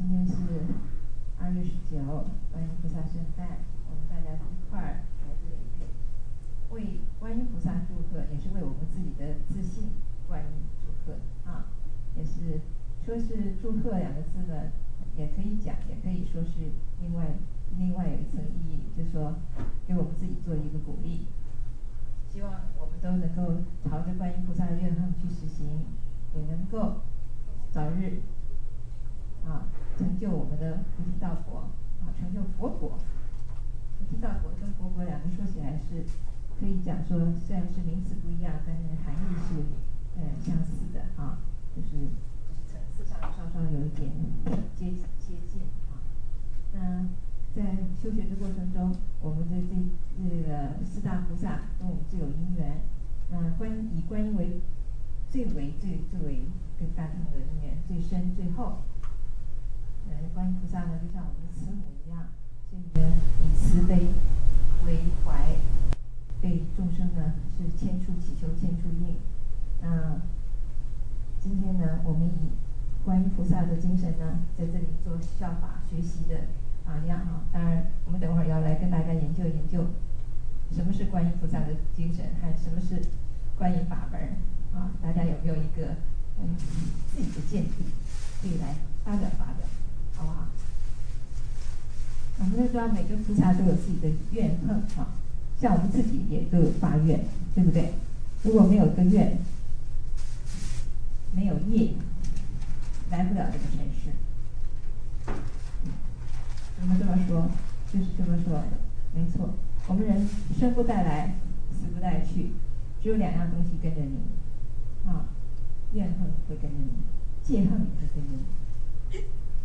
今天是2月19，观音菩萨圣诞，我们大家一块儿来这里为观音菩萨祝贺，也是为我们自己的自信观音祝贺啊，也是说是祝贺两个字呢，也可以讲，也可以说是另外有一层意义，就是说给我们自己做一个鼓励，希望我们都能够朝着观音菩萨的愿望去实行，也能够早日成就我们的菩提道果成就佛果。菩提道果跟佛果两个说起来是可以讲说，虽然是名词不一样，但是含义是相似的就是层次上稍稍有一点接近那在修学的过程中，我们的这个四大菩萨跟我们最有因缘，以观音为最为跟大乘的因缘最深最厚。观音菩萨呢，就像我们的慈母一样，所以呢，以慈悲为怀，对众生呢是千处祈求千处应。今天呢，我们以观音菩萨的精神呢，在这里做效法学习的榜样当然，我们等会儿要来跟大家研究什么是观音菩萨的精神，还有什么是观音法门大家有没有一个自己的见地，可以来发表，好不好？我们都知道每个菩萨都有自己的愿恨像我们自己也都有发愿，对不对？如果没有个愿，没有业，来不了这个尘世。怎么这么说？就是这么说，没错。我们人生不带来，死不带去，只有2样东西跟着你怨恨会跟着你，戒恨也会跟着你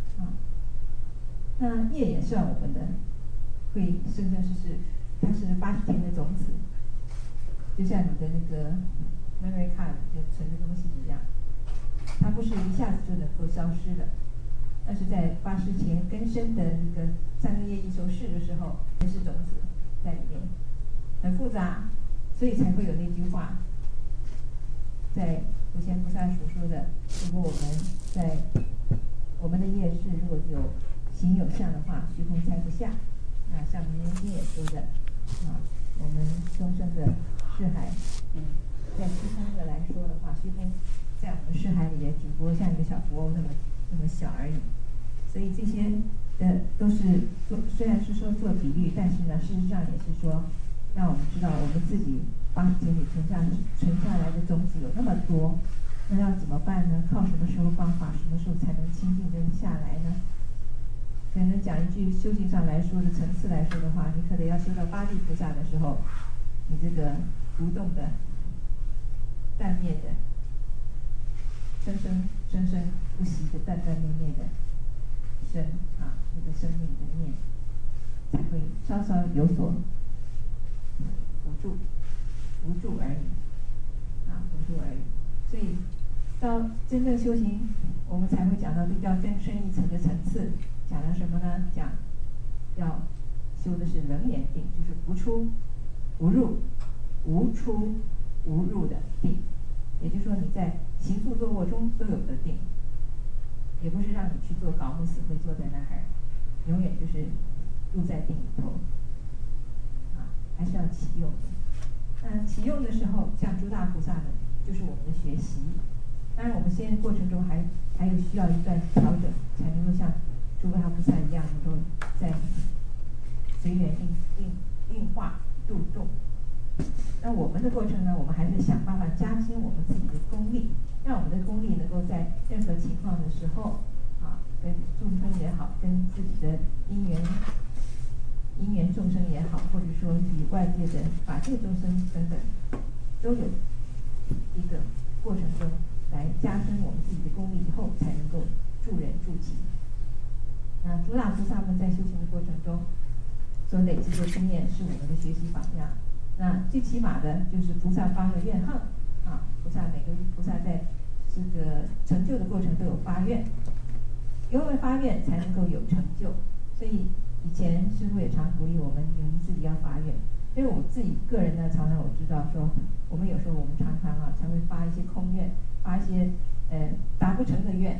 那业也算我们的，会生世，它是80天的种子，就像你的那个 memory card 就存的东西一样，它不是一下子就能够消失的，但是在80前根深的那个3个业一熟识的时候，还是种子在里面，很复杂，所以才会有那句话，在普贤菩萨所说的，如果我们在我们的业识如果有形有相的话，虚空塞不下。像《弥经》也说的我们众生的识海在虚空的来说的话，虚空在我们识海里也只不过像一个小浮欧那么小而已。所以这些都是虽然是说做比喻，但是呢，事实上也是说让我们知道我们自己80天里存下来的种子有那么多，那要怎么办呢？靠什么时候方法，什么时候才能清净的下来呢？可能讲一句修行上来说的层次来说的话，你可能要修到八地菩萨的时候，你这个不动的、断灭的、生生不息的、断灭的生那个生命的念，才会稍稍有所辅助而已辅助而已。所以到真正修行，我们才会讲到比较更深一层的层次。讲了什么呢？讲要修的是楞严定，就是不出不入、无出无入的定。也就是说，你在行住坐卧中都有的定，也不是让你去做搞木死会坐在那儿，永远就是入在定里头还是要启用的。启用的时候，像诸大菩萨的，就是我们的学习。当然，我们现在过程中还有需要一段调整，才能够像诸大菩萨一样，能够在随缘应化度众。那我们的过程呢，我们还是想办法加深我们自己的功力，让我们的功力能够在任何情况的时候跟众生也好，跟自己的因缘众生也好，或者说与外界的法界众生等等，都有一个过程中来加深我们自己的功力，以后才能够助人助己。诸大菩萨们在修行的过程中所累积的经验是我们的学习榜样。那最起码的就是菩萨发了愿恨每个菩萨在这个成就的过程都有发愿，因为发愿才能够有成就。所以以前师父也常鼓励我们自己要发愿。因为我自己个人呢，常常我知道说，我们有时候我们常常才会发一些空愿，发一些达不成的愿。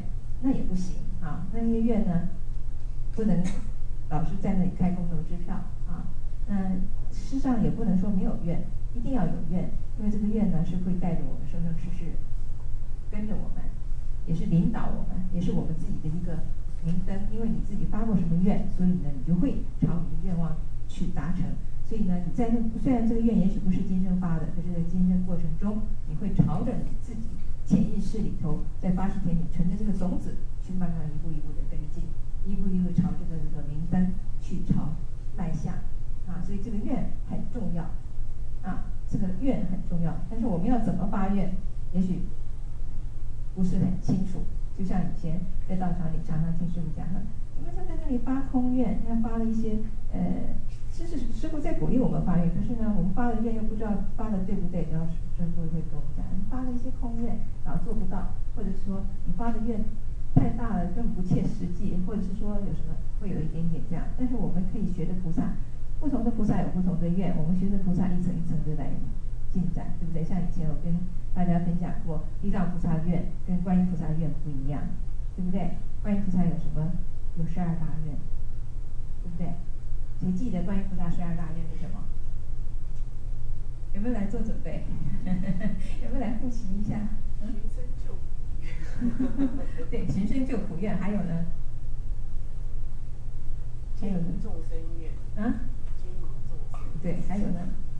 那也不行啊。那个愿呢，不能老是在那里开空头支票啊。世上也不能说没有愿，一定要有愿，因为这个愿呢是会带着我们生生世世，跟着我们，也是领导我们，也是我们自己的一个明灯。因为你自己发过什么愿，所以呢你就会朝你的愿望去达成。所以呢，你在虽然这个愿也许不是今生发的，可是在今生过程中，你会朝着你自己潜意识里头，在发誓田里存着这个种子，去慢慢一步一步的跟进，一步一步朝这个明灯去迈向啊。所以这个愿很重要啊，这个愿很重要。但是我们要怎么发愿，也许不是很清楚。就像以前在道场里常常听师父讲，你们在那里发空愿，他发了一些其实师父在鼓励我们发愿，可是呢，我们发的愿又不知道发的对不对，然后师父会跟我们讲，你发了一些空愿，然后做不到，或者是说你发的愿太大了，更不切实际，或者是说有什么会有一点点这样。但是我们可以学着菩萨，不同的菩萨有不同的愿，我们学着菩萨一层一层的来进展，对不对？像以前我跟大家分享过，地藏菩萨愿跟观音菩萨愿不一样，对不对？观音菩萨有什么？有12大愿，对不对？谁记得观音菩萨12大愿是什么？有没有来做准备？有没有来复习一下？ 寻声救苦。 对，寻声救苦愿，还有呢？还有呢？ 众生愿。 啊？ 经营众生。 对，还有呢？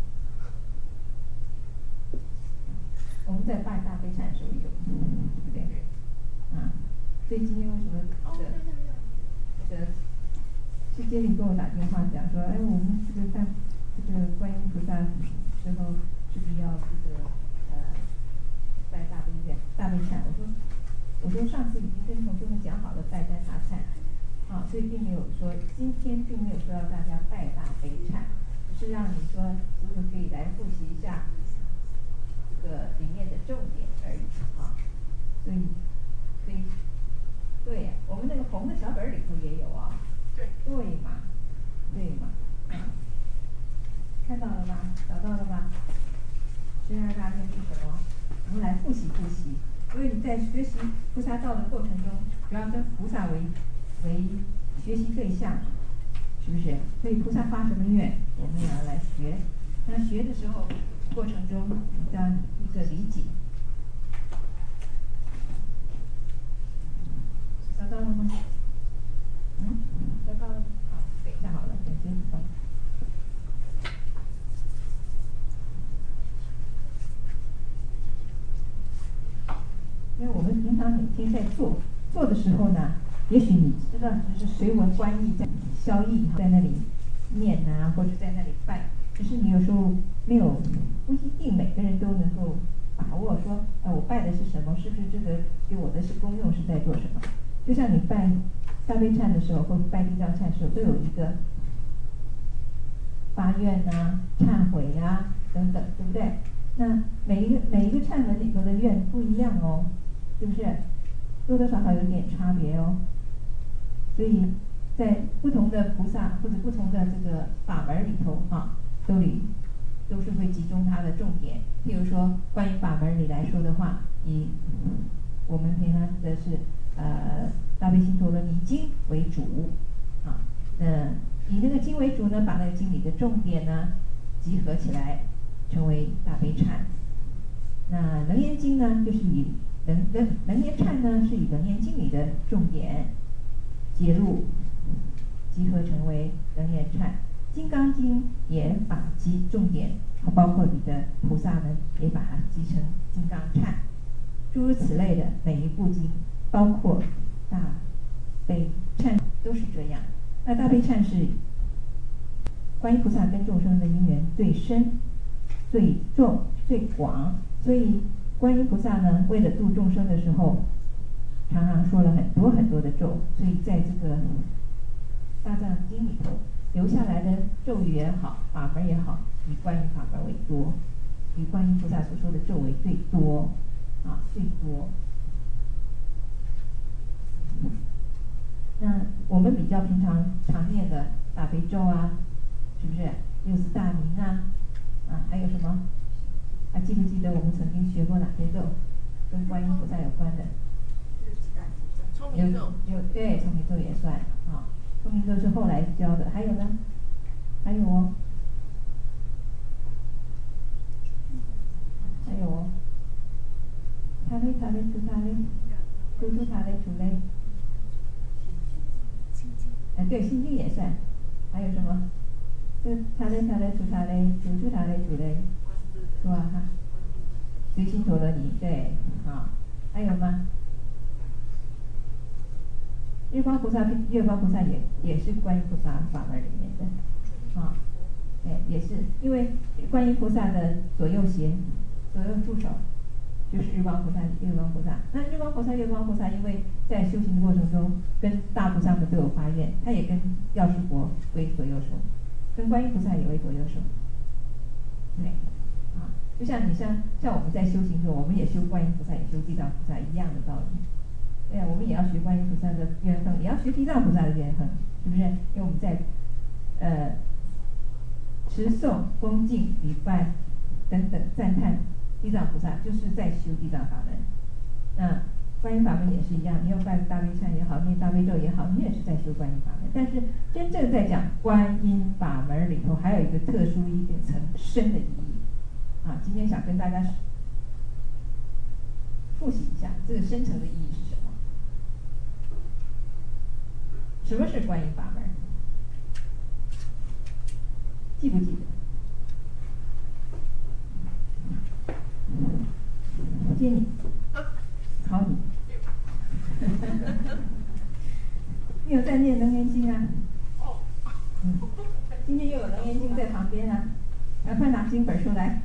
我们在拜大悲忏的时候有，对不对？啊，所以今天为什么这个是接林跟我打电话讲说，哎，我们这个拜这个观音菩萨之后，是不是要这个拜大悲忏？我说上次已经跟同学们讲好了拜单拿忏，啊，所以并没有说今天并没有说要大家拜大悲忏，只是让你说是不是可以来复习一下这个里面的重点而已啊。所以对，我们那个红的小本里头也有啊。对嘛，对嘛，看到了吧？找到了吧？12大愿是什么？我们来复习复习。因为你在学习菩萨道的过程中，主要跟菩萨为学习对象，是不是？所以菩萨发什么愿，我们也要来学。那学的时候过程中的一个理解，找到了吗？找到了。好，等一下好了，等先放。因为我们平常每天在做的时候呢，也许你知道只是随文观义在消意，在那里念啊，或者在那里拜，只是你有时候不一定每个人都能够把握说，我拜的是什么，是不是这个对我的是功用是在做什么？就像你拜大悲忏的时候，或者拜地藏忏的时候，都有一个发愿啊、忏悔啊等等，对不对？那每一个忏文里头的愿不一样哦，是不是？多多少少有点差别哦。所以在不同的菩萨或者不同的这个法门里头啊，都是会集中它的重点。譬如说观音法门里来说的话，以我们平常的是大悲心陀罗尼经为主啊，以那个经为主呢，把那个经里的重点呢集合起来，成为大悲忏。那楞严经呢，就是以楞严忏呢，是以楞严经里的重点揭露，集合成为楞严忏。金刚经也把重点，包括你的菩萨们也把它集成金刚忏。诸如此类的每一部经，包括大悲忏都是这样。那大悲忏是观音菩萨跟众生的因缘最深、最重、最广，所以观音菩萨呢，为了度众生的时候，常常说了很多很多的咒，所以在这个大藏经里头留下来的咒语也好，法门也好，以观音法门为多，以观音菩萨所说的咒为最多啊，最多。那我们比较平常念的大悲咒啊，是不是64大明啊？还有什么？记不记得我们曾经学过哪些咒，跟观音菩萨有关的？ 对，聪明咒也算啊。聪明咒是后来教的，还有呢？还有哦，还有哦，他嘞他嘞出他嘞，出他嘞出嘞。对，心经也算。还有什么？这他嘞他嘞出他嘞，出他嘞出嘞，是吧？哈，随心陀罗尼，对，啊，还有吗？月光菩萨也是观音菩萨法门里面的，啊，对，也是因为观音菩萨的左右胁、左右助手就是日光菩萨、月光菩萨。那日光菩萨、月光菩萨，因为在修行的过程中跟大菩萨们都有发愿，他也跟药师佛为左右手，跟观音菩萨也为左右手，对，啊，就像我们在修行中，我们也修观音菩萨，也修地藏菩萨一样的道理。对呀，我们也要学观音菩萨的愿恒，也要学地藏菩萨的愿恒，是不是？因为我们在持诵、恭敬、礼拜等等赞叹地藏菩萨，就是在修地藏法门。那观音法门也是一样，你要拜大悲忏也好，念大悲咒也好，你也是在修观音法门。但是真正在讲观音法门里头，还有一个特殊一点层深的意义啊。今天想跟大家复习一下这个深层的意义是什么？什么是观音法门？记不记得？接你，考你。你有在念楞严经啊？今天又有楞严经在旁边啊，快拿经本出来。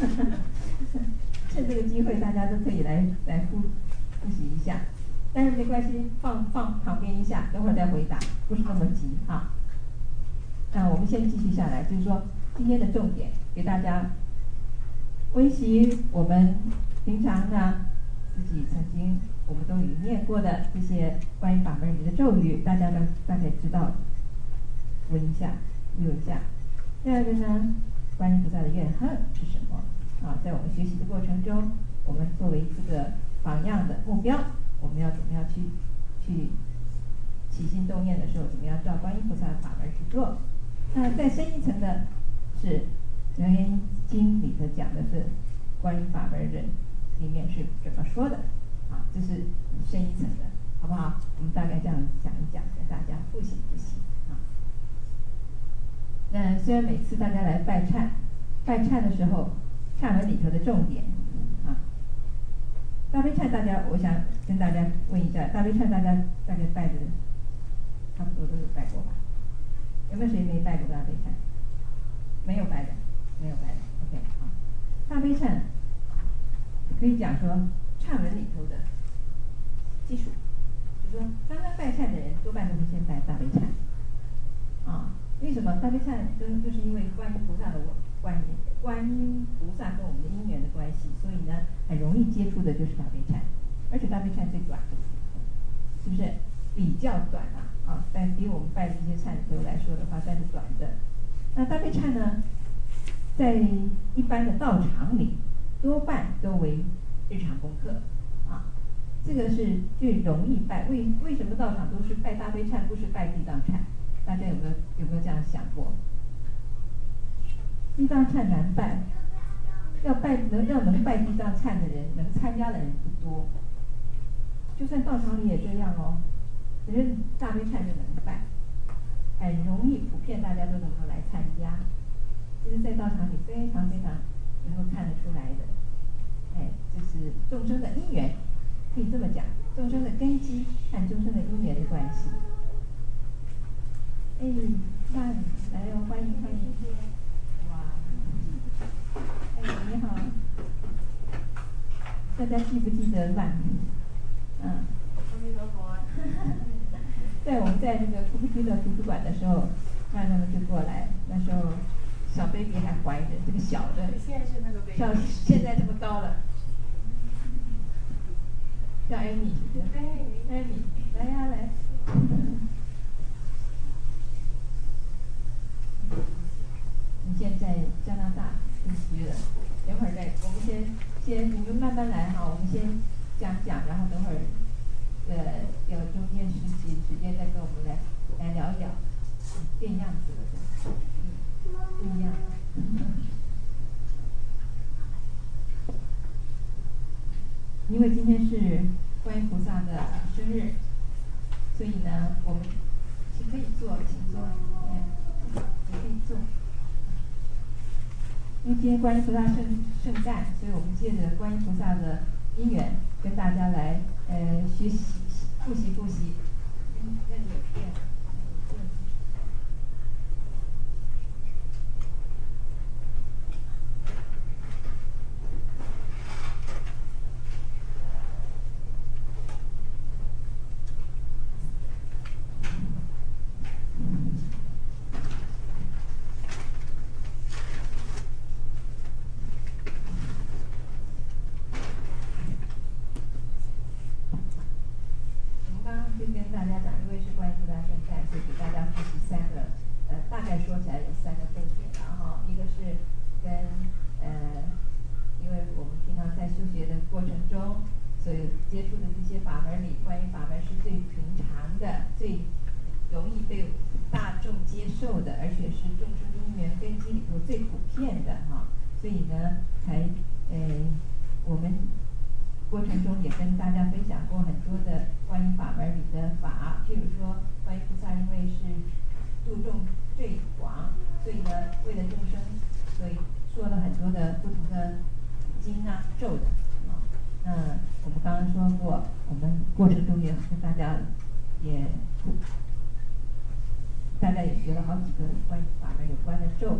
趁这个机会，大家都可以来复习一下。但是没关系，放旁边一下，等会儿再回答，不是那么急啊。那我们先继续下来，就是说今天的重点给大家温习我们平常呢自己曾经我们都已念过的这些观音法门里的咒语，大家大概知道，闻一下，溜一下。第二个呢，观音菩萨的愿恒是什么？啊，在我们学习的过程中，我们作为这个榜样的目标，我们要怎么样去起心动念的时候，怎么样照观音菩萨的法门去做？那再深一层的是《楞严经》里头讲的是观音法门人里面是怎么说的？啊，这是深一层的，好不好？我们大概这样讲一讲，给大家复习复习啊。那虽然每次大家来拜忏的时候，忏文里头的重点啊，大悲忏大家，我想跟大家问一下，大悲忏大家大概拜的差不多都有拜过吧？有没有谁没拜过大悲忏？没有拜的，没有拜的。OK， 好，大悲忏可以讲说忏文里头的基础，就是说刚刚拜忏的人多半都会先拜大悲忏啊。为什么大悲忏就是因为观音菩萨跟我们的因缘的关系，所以呢很容易接触的就是大悲忏，而且大悲忏最短的，是不是？比较短啊，但比我们拜的这些忏头来说的话，算是短的。那大悲忏呢，在一般的道场里，多半都为日常功课啊。这个是最容易拜。为什么道场都是拜大悲忏，不是拜地藏忏？大家有没有这样想过？地藏忏难拜，能拜地藏忏的人，能参加的人不多。就算道场里也这样哦。可是大悲忏就能拜，很容易，普遍大家都能够来参加。这是在道场里非常非常能够看得出来的。这是众生的因缘，可以这么讲，众生的根基和众生的因缘的关系。那来哦，欢迎。哇，你好，大家记不记得烂？在我们在那个库布区的图书馆的时候，看他们就过来，那时候小 baby 还怀着，这个小的， 现在是那个 baby， 像现在这么高了，叫艾米，艾米，来呀来。你现在加拿大定居了，等会儿我们先你们慢慢来哈，我们先讲，然后等会儿有中间时间再跟我们来聊一聊，变样子了，不一样。因为今天是观音菩萨的生日，所以呢，我们请可以坐，请坐，也可以坐。因为今天观音菩萨圣诞，所以我们借着观音菩萨的因缘，跟大家来学习复习。那里有电，就跟大家讲，因为是观音菩萨圣诞，所以给大家复习3个，大概说起来有3个重点，然后一个是跟因为我们平常在修学的过程中，所以接触的这些法门里，观音法门是最平常的、最容易被大众接受的，而且是众生因缘根基里头最普遍的哈，所以呢，我们过程中也跟大家分享过很多的观音法门里的法，譬如说观音菩萨因为是度众最广，所以呢为了众生，所以说了很多的不同的经啊咒的啊。那我们刚刚说过，我们过程中也跟大家也学了好几个观音法门有关的咒。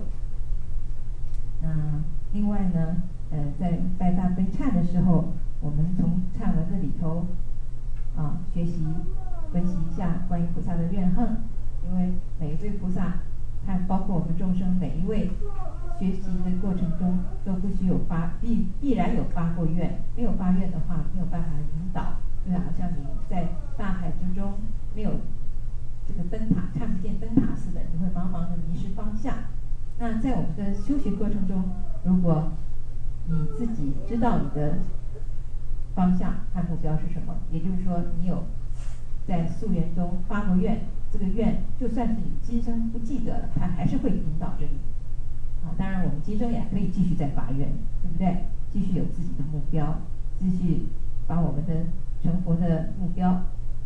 另外呢，在拜大悲忏的时候，我们从忏文字里头学习分析一下观音菩萨的愿恨，因为每一位菩萨，包括我们众生每一位学习的过程中，都必须必然有发过愿，没有发愿的话，没有办法引导，就好像你在大海之中没有这个灯塔，看不见灯塔似的，你会茫茫的迷失方向。那在我们的修学过程中，如果你自己知道你的方向和目标是什么，也就是说你有在宿缘中发过愿，这个愿就算是你今生不记得了，它还是会引导着你。当然我们今生也可以继续再发愿，对不对？继续有自己的目标，继续把我们的成佛的目标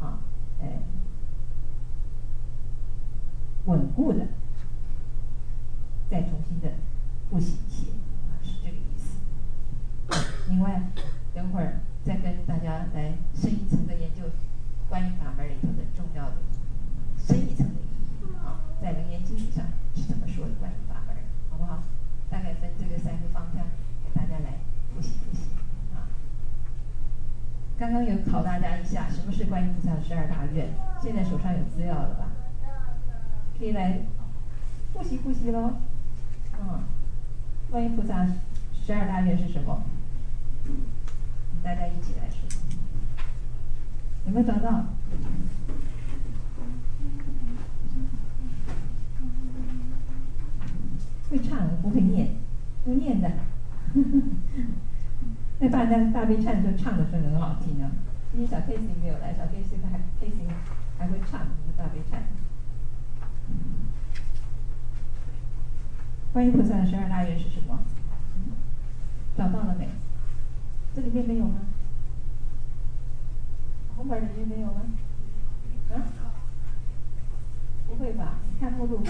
稳固的再重新的复习一些，是这个意思。另外，等会儿再跟大家来深一层的研究观音法门里头的重要的深一层的意义在楞严经里上是怎么说的观音法门，好不好？大概分这个3个方向给大家来复习刚刚有考大家一下，什么是观音菩萨的12大愿？现在手上有资料了吧？可以来复习喽。观音菩萨12大愿是什么？大家一起来说，有没有找到？会唱不会念，不念的。那大家大悲忏就唱的是很好听啊。今天小 K 没有来，小 K 还会唱大悲忏。观音菩萨的12大愿是什么？找到了没？这里面没有吗？红本里面没有吗？不会吧？你看目录。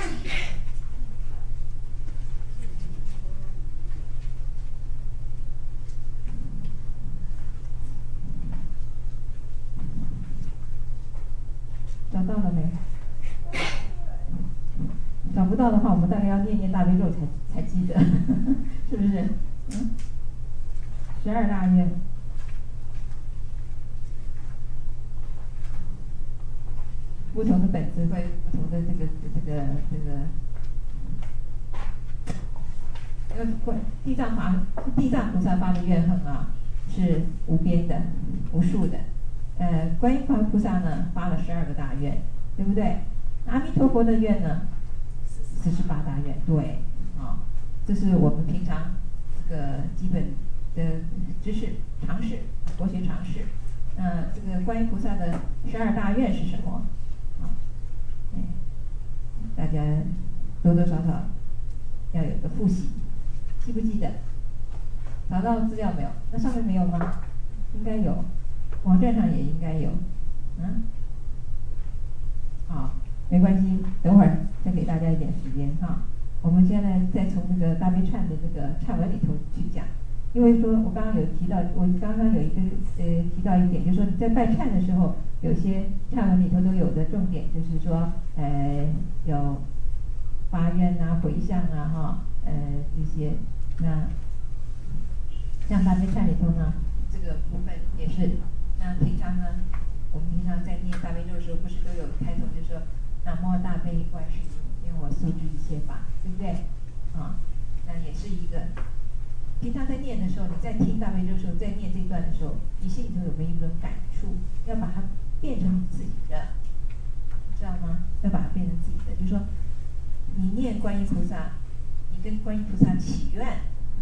找到了没？找不到的话，我们大概要念大悲咒才记得，是不是？12大愿，不同的本子会不同的这个，地藏菩萨发的愿恨是无边的、无数的。观音菩萨呢发了12个大愿，对不对？阿弥陀佛的愿呢，48大愿，对，这是我们平常这个基本的知识常识，国学常识。 这个观音菩萨的12大愿是什么？啊，大家多多少少要有个复习，记不记得？找到资料没有？那上面没有吗？应该有，网站上也应该有。好，没关系，等会儿再给大家一点时间哈。我们现在再从那个大悲忏的这个忏文里头去讲，因为说我刚刚有提到，我刚刚有一个提到一点，就是说你在拜忏的时候，有些忏文里头都有的重点，就是说有发愿啊、回向啊哈，这些。那像大悲忏里头呢，这个部分也是。那平常呢，我们平常在念大悲咒的时候，不是都有开头，就是说南无大悲观世音，因我速知一切法，对不对？那也是一个。平常在念的时候，你在听大悲咒的时候，在念这段的时候，你心里头有没有一种感触？要把它变成自己的，知道吗？要把它变成自己的，就是说，你念观音菩萨，你跟观音菩萨祈愿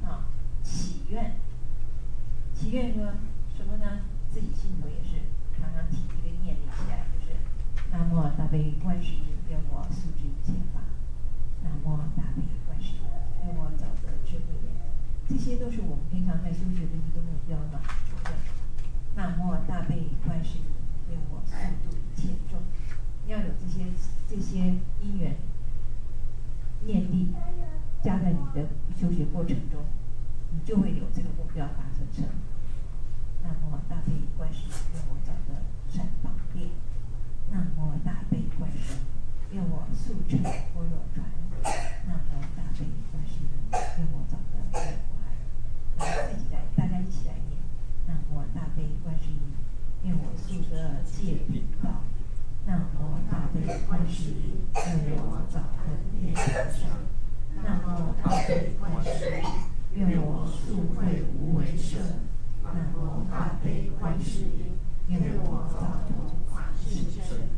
祈愿说什么呢？自己心里头也是常常提一个念力起来，就是南无大悲观世音，愿我速知一切法。南无大悲观世音，愿我早得智慧眼。这些都是我们平常在修学的一个目标嘛，对不对？南无大悲观世音，愿我速度一切众。你要有这些因缘念力加在你的修学过程中，你就会有这个目标达成。南无大悲观世音，愿我早得善宝殿。南无大悲观世音，愿我速成般若船。南无大悲观世音，愿我早得月华。大家一起来念。南无大悲观世音，愿我速得戒定道。南无大悲观世音，愿我早得涅槃上。南无大悲观世音，愿我速会无为舍。南无大悲观世音，愿我早得法世身。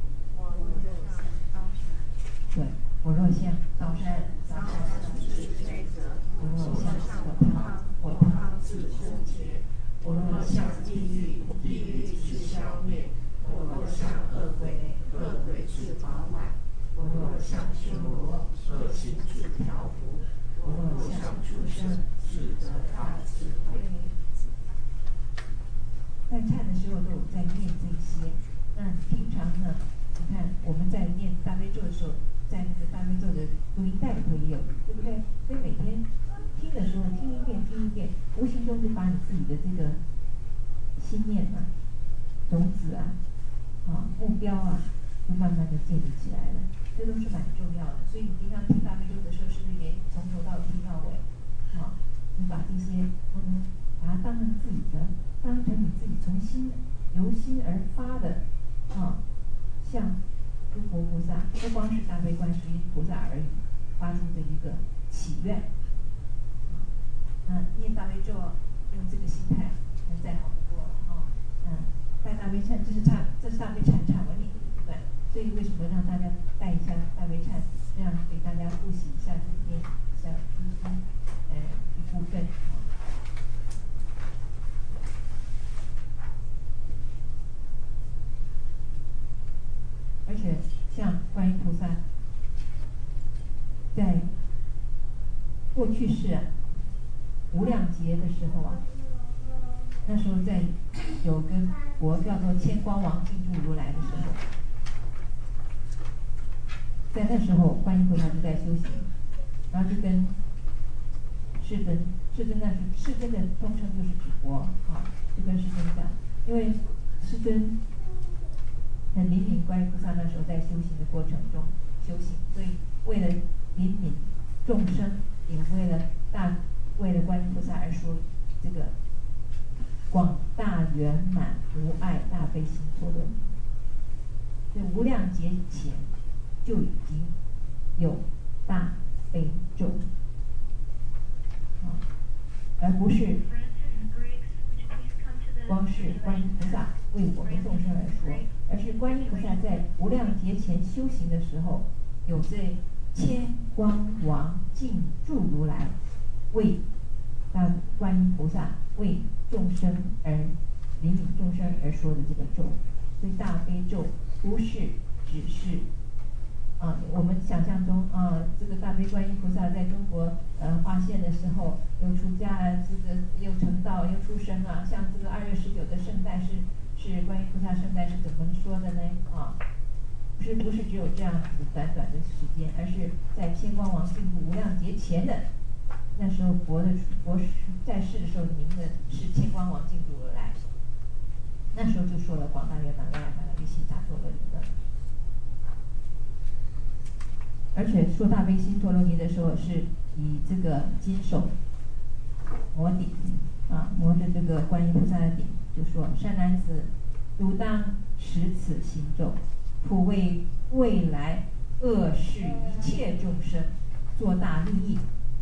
对，我若向高山自飞泽，我若向火汤自枯竭，我若向地狱自消灭，我若向恶鬼自饱满，我若向修罗恶行自调伏，我若向畜生自得大智慧。在忏的时候都有在念这些。那平常呢，你看我们在念大悲咒的时候，在那个大悲咒的录音带里头也有，对不对？所以每天听的时候听一遍，无形中就把你自己的这个心念啊、种子啊、目标啊，就慢慢的建立起来了。这都是蛮重要的。所以你平常听大悲咒的时候，是不是连从头到尾听到尾？你把这些把它当成自己的，当成你自己由心而发的向诸佛菩萨，不光是大悲观世音菩萨而已，发出的一个祈愿。念大悲咒用这个心态，那再好不多了带大悲忏，这是大悲忏文里的一段。所以为什么让大家带一下大悲忏，这样给大家复习一下里面一部分。而且像观音菩萨，在过去世无量劫的时候那时候在有个国叫做千光王进驻如来的时候，在那时候观音菩萨就在修行，然后就跟世尊的通称就是指佛就跟世尊讲，因为世尊很怜悯观音菩萨那时候在修行的过程中修行，所以为了怜悯众生，也为了观音菩萨而说这个广大圆满无碍大悲心陀罗尼。所以无量劫前就已经有大悲咒，而不是光是观音菩萨为我们众生而说，而是观音菩萨在无量劫前修行的时候，有这千光王进驻如来为观音菩萨为众生而怜悯众生而说的这个咒。所以大悲咒不是只是我们想象中这个大悲观音菩萨在中国化现的时候，又出家这个又成道又出生像这个2月19的圣诞是观音菩萨圣诞是怎么说的呢？不是只有这样子短短的时间，而是在天光王进入无量劫前的那时候佛在世的时候，您的是天光王进入而来，那时候就说了广大圆满无碍法的悉达多罗尼的。而且说大悲心陀罗尼的时候，是以这个金手摩顶摩着这个观音菩萨的顶，就说善男子，汝当持此行咒，普为未来恶世一切众生做大利益。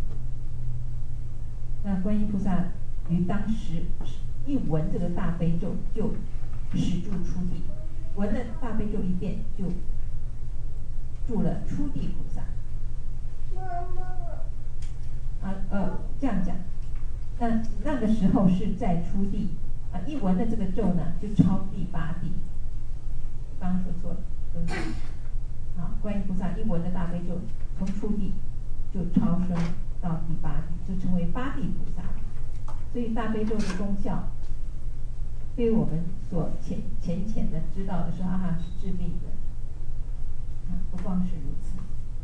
那观音菩萨于当时一闻这个大悲咒，就使住初地，闻了大悲咒一遍，就住了初地菩萨。这样讲，那个时候是在初地一闻的这个咒呢，就超第8地。刚刚说错了，观音菩萨一闻的大悲咒，从初地就超升到第8地，就成为8地菩萨。所以大悲咒的功效，对于我们所浅的知道的是是治病的，不光是如此。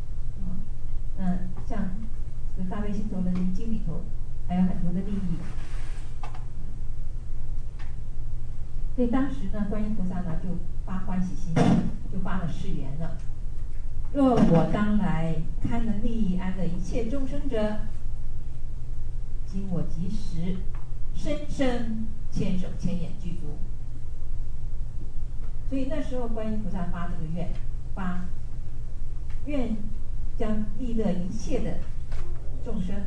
像这个大悲心陀罗尼经里头还有很多的利益。所以当时呢，观音菩萨呢就发欢喜心，就发了誓言了：若我当来堪能利益安乐一切众生者，今我即时深深千手千眼具足。所以那时候观音菩萨发这个愿将利乐一切的众生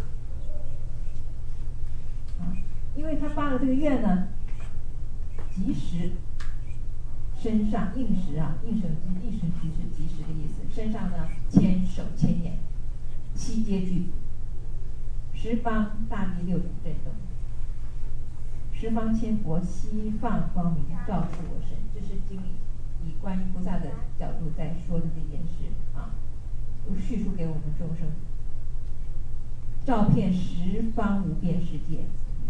因为他发了这个愿呢，即时身上应时应时是即时的意思，身上呢千手千眼悉皆具足，十方大地六种震动，十方千佛悉放光明照出我身。这是经里以观音菩萨的角度在说的这件事叙述给我们众生，照遍十方无边世界。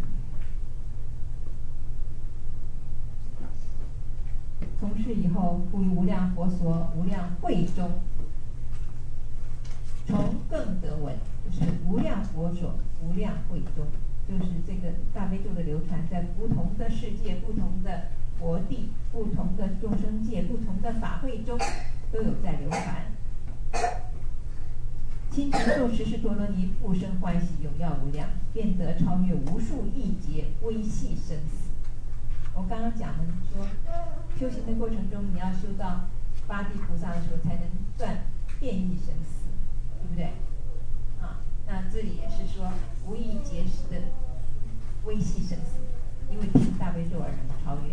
从事以后，复于无量佛所无量会中，从更得闻，就是无量佛所无量会中，就是这个大悲咒的流传在不同的世界、不同的佛地、不同的众生界、不同的法会中都有在流传。亲勤受持是陀罗尼，复生欢喜，永耀无量，便得超越无数亿劫微细生死。我刚刚讲的说，修行的过程中，你要修到8地菩萨的时候，才能断变异生死，对不对？那这里也是说无亿劫时的微细生死，因为听大悲咒而能超越。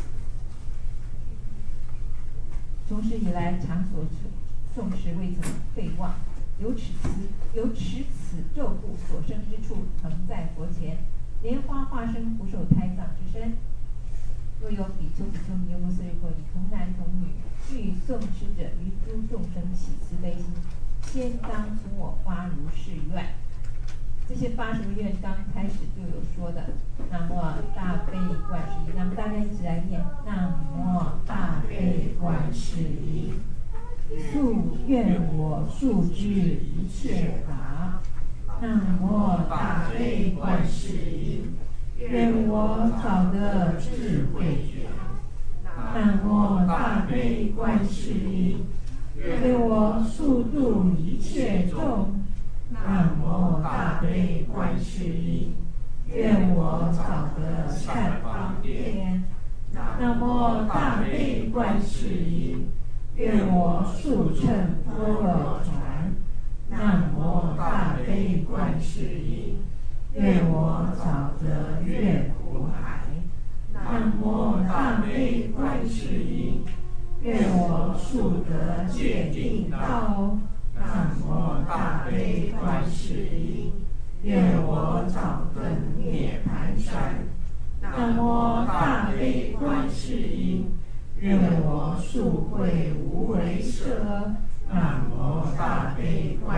从始以来，常所诵持未曾废忘，有持此咒故，所生之处，曾在佛前莲花化身福寿胎藏之身。若有比丘、比丘尼、优婆塞、婆夷，童男童女，欲诵持者，于诸众生起慈悲心，先当从我发如是愿。这些发什么愿？刚开始就有说的，南无大悲观世音。那么大家一起来念：南无大悲观世音，速愿我速知一切法。南无大悲观世音，愿我早得智慧觉。南无大悲观世音，愿我速度一切众。南无大悲观世音，愿我早得善方便。南无大悲观世音，愿我速乘般若船。南无大悲观世音，愿我早得越苦海。南无大悲观世音，愿我速得戒定道。南无大悲观世音，愿我早登涅盘山。南无大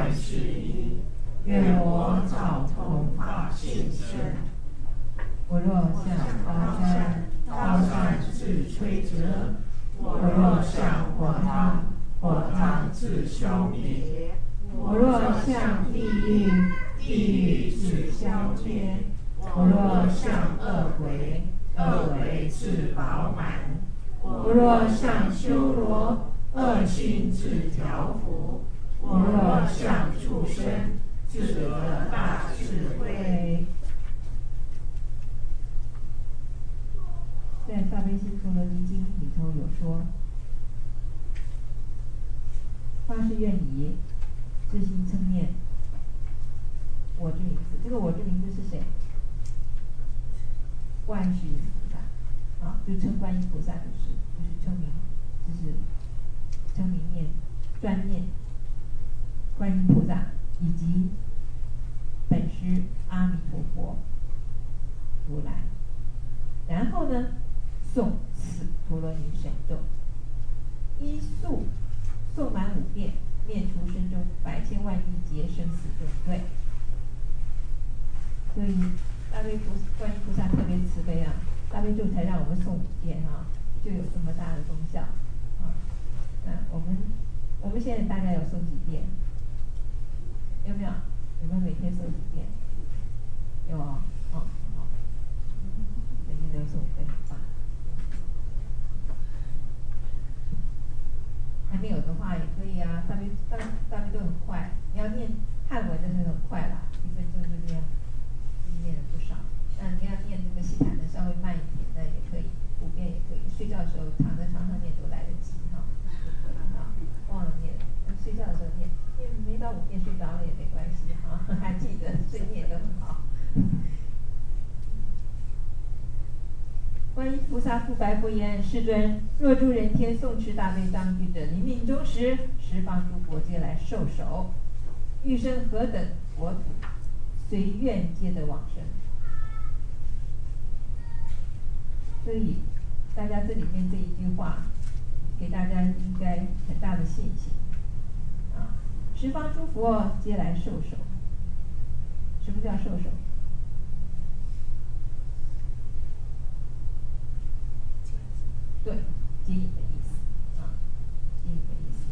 万事因，愿我早同法现身。 我若向高山，高山自摧折； 我若向火汤，火汤自消灭； 我若向地狱，地狱自消灭； 我若向恶鬼，恶鬼自饱满；我若向修罗，恶心自调伏；我若向畜生，自得大智慧。 在《大悲心陀罗尼经》里头有说，发誓愿以自心称念我之名字。这个我之名字是谁？观世音菩萨啊，就称观音菩萨就是称名，就是称名念专念观音菩萨以及本师阿弥陀佛如来。然后呢，诵此陀罗尼神咒，依速诵满5遍，灭除身中百千万亿劫生死重罪。所以大悲观音菩萨特别慈悲啊，大悲咒才让我们诵5遍啊，就有这么大的功效啊。那我们现在大概要诵几遍？有没有？有没有每天诵几遍？有啊，好。每天都诵5遍，很棒。还没有的话也可以啊，大悲咒很快，你要念汉文的是很快啦，1分钟就这样，念了不少。那你要念这个西坛的稍微慢一点，那也可以，5遍也可以。睡觉的时候躺在床上念都来得及哈，忘了念，睡觉的时候念没到5遍睡着了也没关系哈，还记得睡念就很好。观音菩萨复白佛言：世尊，若诸人天诵持大悲当句者，临命终时，十方诸佛皆来受手，欲生何等国土，随愿皆得往生。所以大家这里面这一句话，给大家应该很大的信心啊！十方诸佛皆来受手。什么叫受手？对，接引的意思啊，接引的意思。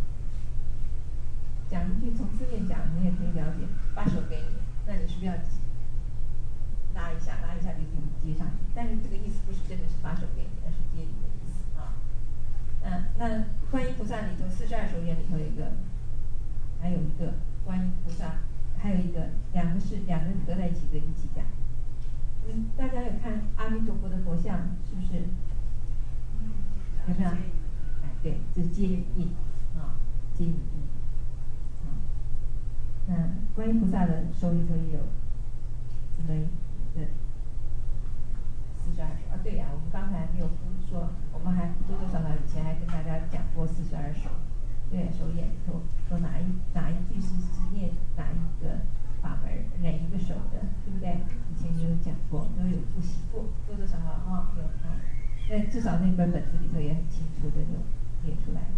讲一句从字面讲，你也可以了解，把手给你，那你是不是要拉一下就可以接上去？但是这个意思不是真的是把手给你，而是接引的意思啊。那观音菩萨里头42手愿里头有一个，还有一个观音菩萨，还有一个两个人合在一起的一起讲。大家有看阿弥陀佛的佛像是不是？有没有？哎，对，这是接引啊，接引啊。那观音菩萨的手里头也有这么一个42手啊。对呀，我们刚才没有说，我们还多多少少以前还跟大家讲过42手。对，手眼里头说哪一句是念哪一个法门哪一个手的，对不对？以前也有讲过，都有复习过，多多少少哈有啊。那至少那本本子里头也很清楚的有列出来。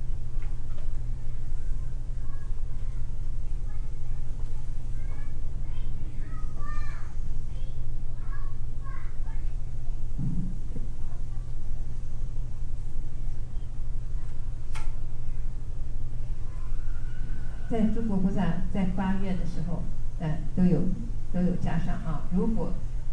在诸佛菩萨在发愿的时候，都有加上啊。如果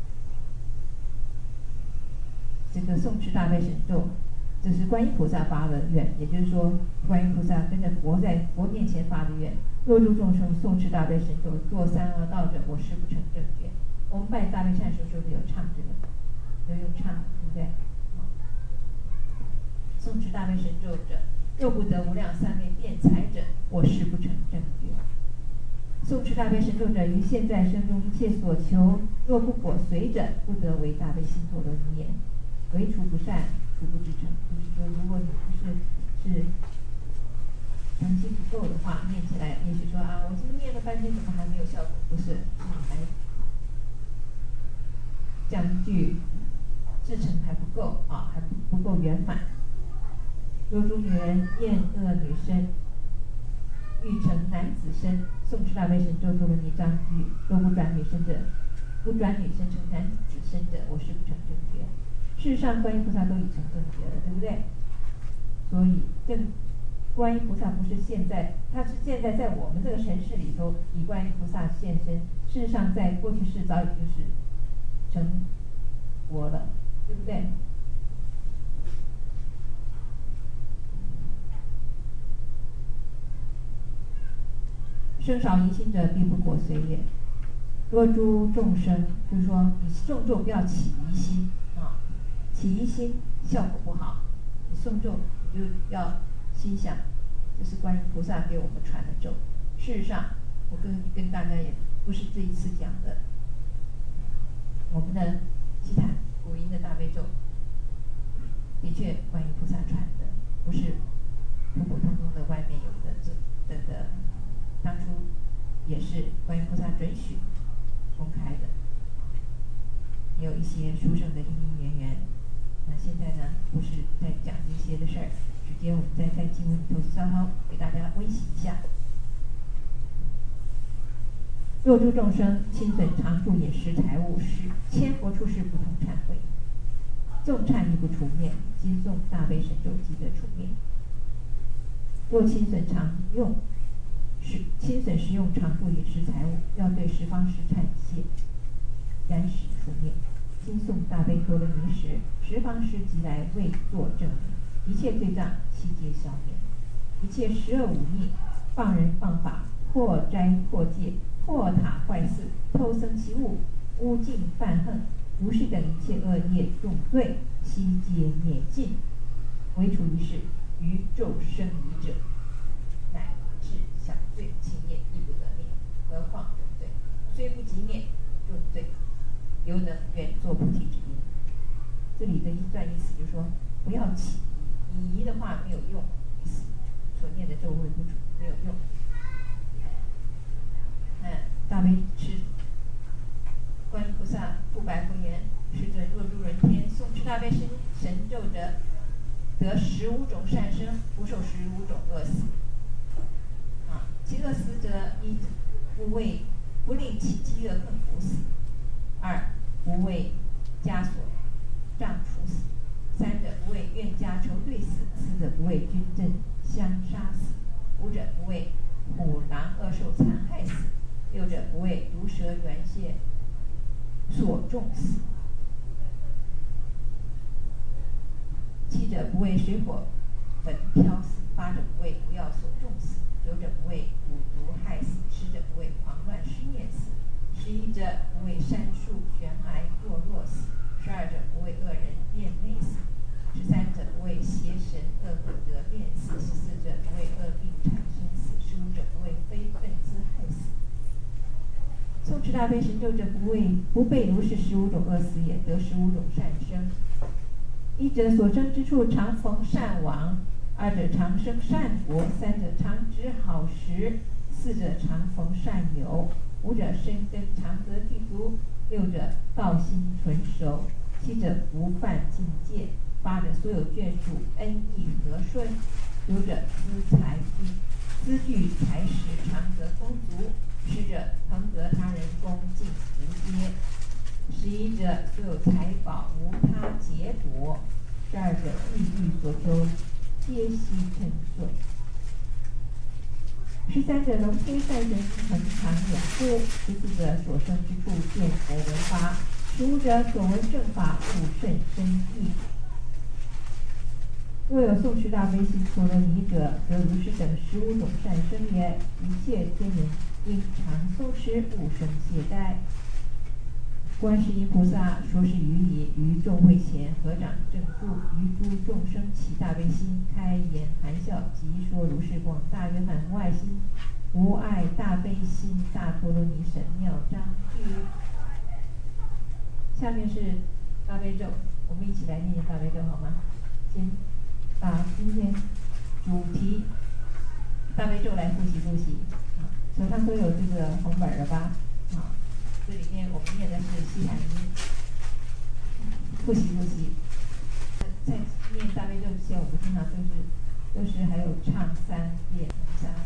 这个诵持大悲神咒，这是观音菩萨发的愿，也就是说，观音菩萨跟着佛在佛面前发的愿。若诸众生诵持大悲神咒，作三恶道者，我誓不成正觉。我们拜大悲忏时候是不是有唱这个？有用唱，对不对？诵持大悲神咒者，若不得无量三昧辩才者，我誓不成正觉。诵持大悲神咒者，于现在生中一切所求，若不果随者，不得为大悲心陀罗尼言。唯除不善，除不至诚。就是说，如果你不是诚心不够的话，念起来也许说啊，我这个念了半天，怎么还没有效果？不是，你还讲一句至诚还不够啊，还不够圆满。若诸女人厌恶女身，欲成男子身，诵持大悲神咒陀罗尼章句，若不转女身者，不转女身成男子身者，我是不成正觉。事实上，观音菩萨都已成正觉了，对不对？所以观音菩萨不是现在，他是现在在我们这个城市里头以观音菩萨现身。事实上，在过去世早已就是成佛了，对不对？生少疑心者，必不果随也。若诸众生，就是说你诵咒不要起疑心啊，起疑心效果不好。你诵咒你就要心想，这是观音菩萨给我们传的咒。事实上，我跟大家也不是这一次讲的，我们的西坛古音的大悲咒，的确观音菩萨传的，不是普普通通的外面有的的，当初也是观音菩萨准许公开的，也有一些殊胜的因因缘缘。那现在呢，不是在讲这些的事儿，直接我们在经文里头稍稍给大家温习一下。若诸众生亲损常住饮食财物，使千佛出世不通忏悔，纵忏亦不除灭，今诵大悲神咒即得除灭。若亲损常用亲损食用常住饮食财物，要对十方十忏谢，然使除灭。今诵大悲陀罗尼时，十方十即来为作证明，一切罪障悉皆消灭，一切十恶五逆、放人放法、破斋破戒、破塔坏寺、偷僧其物、污尽犯横，如是等一切恶业重罪，悉皆灭尽。唯除一事，于咒生疑者，乃至小罪轻业亦不得灭，何况重罪？虽不及灭，重罪犹能远作菩提之因。这里的一段意思就是说，不要起疑，你疑的话没有用，意思所念的咒会不准，没有用。大悲持观音菩萨复白佛言：世尊，若诸人天诵持大悲神咒者，得15种善生，不受15种恶死。其恶死者，一不令其饥饿恨苦死；二不为枷锁杖处死；三者不为怨家仇对死；四者不为军阵相杀死；五者不为虎狼恶兽残害死；六者不为毒蛇猿蝎所中死；七者不为水火焚飘死；八者不为毒药所中死；九者不为蛊毒害死；十者不为狂乱失念死；11者不为山树悬崖堕落死；12者不为恶人变内死；13者不为邪神恶鬼得变死；14者不为恶病产生死；15者不为非分滋害死。诵持大悲神咒者，不被如是15种恶死也，得15种善生。一者所生之处常逢善王，二者常生善果，三者常植好食，四者常逢善友，五者深根常得具足，六者道心纯熟，七者不犯境界，八者所有眷属恩义和顺，九者资具财食常得丰足，10者恒得他人恭敬无嗟，11者所有财宝无他劫夺，12者欲欲所求皆悉称颂。13者龙天善神恒常永护，14者所生之处见佛闻法，15者所闻正法悟甚深意。若有诵持大悲心陀罗尼者，得如是等15种善生也。一切天人应常诵持，勿生懈怠。观世音菩萨说是语已，于众会前合掌正住，于诸众生起大悲心，开颜含笑，即说如是广大圆满无碍心，无碍大悲心大陀罗尼神妙章句。下面是大悲咒，我们一起来念念大悲咒好吗？先把今天主题大悲咒来复习复习。手上都有这个红本了吧？这里面我们念的是西坛音，复习复习。在念大悲咒之前，我们经常都是还有唱3遍、3